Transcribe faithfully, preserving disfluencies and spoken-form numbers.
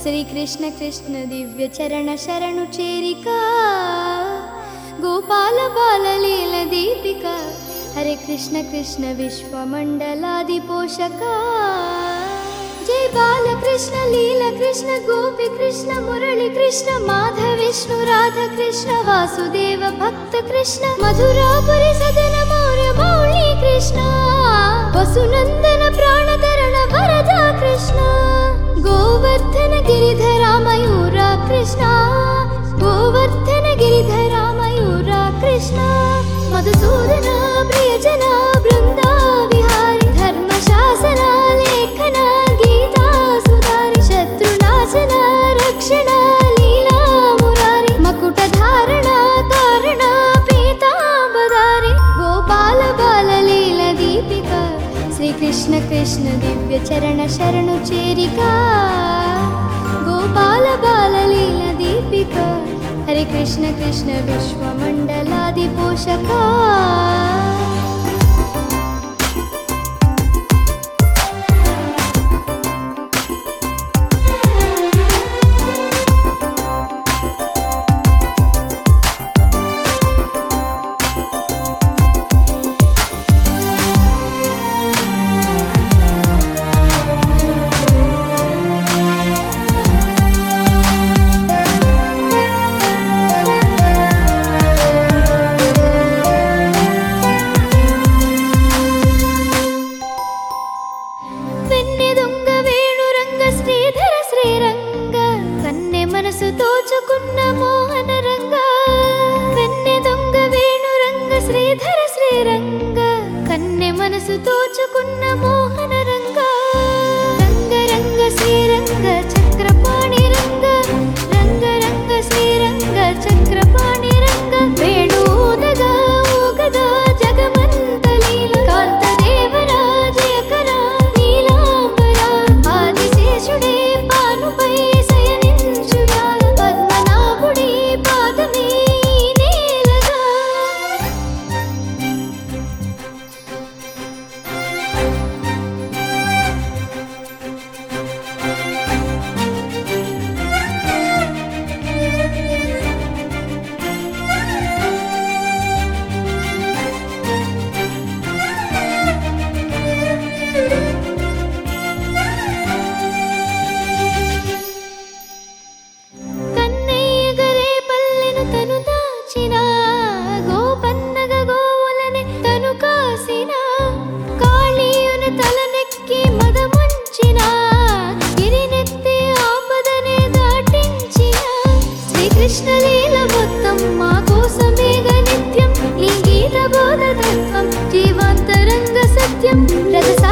శ్రీ కృష్ణ కృష్ణ దివ్య చరణ శరణు చేరిక గోపాల బాల లీల దీపిక హరే కృష్ణ కృష్ణ విశ్వమండలాది పోషక జై బాల కృష్ణ లీల కృష్ణ గోపి కృష్ణ మురళి కృష్ణ మాధవ విష్ణు రాధ కృష్ణ వాసుదేవ భక్త కృష్ణ మధురాపురి సదన మౌర్య మౌళి కృష్ణ వసునందన ప్రాణధరణ వరద కృష్ణ గోవర్ధన గిరిధర మయూర కృష్ణ గోవర్ధన గిరిధర మయూర కృష్ణ మధుసూదన ప్రియజన బృంద విహారి ధర్మ శాసన లేఖన గీతా సుధారి శత్రునాశన రక్షణ లీలా మురారి మకుట ధారణ కారణ పీతాంబదారి గోపాల బాల లీల దీపిక శ్రీ కృష్ణ కృష్ణ దివ్య చరణ శరణు చేరిక గోపాల బాల లీల దీపిక హరే కృష్ణ కృష్ణ విశ్వమండలాది పోషక మనసు తోచుకున్న మోహన రంగ వెన్నె దొంగ వేణు రంగ శ్రీధర శ్రీరంగ కన్నె మనసు తోచుకున్న మోహన రంగ రంగ రంగ శ్రీరంగ చక్రపాణి రంగ రంగ రంగ శ్రీరంగ చక్రపాణి రంగ వేణు ఊదగా ఊగదా జగమంత లీల కాంత దేవరాజయకర నీలాంబర ఆదిశేషుడే పానుపై కృష్ణలీల మొత్తం మా కోసమేగ నిత్యం నీ గీత బోధ తత్వం జీవాంతరంగ సత్యం రథ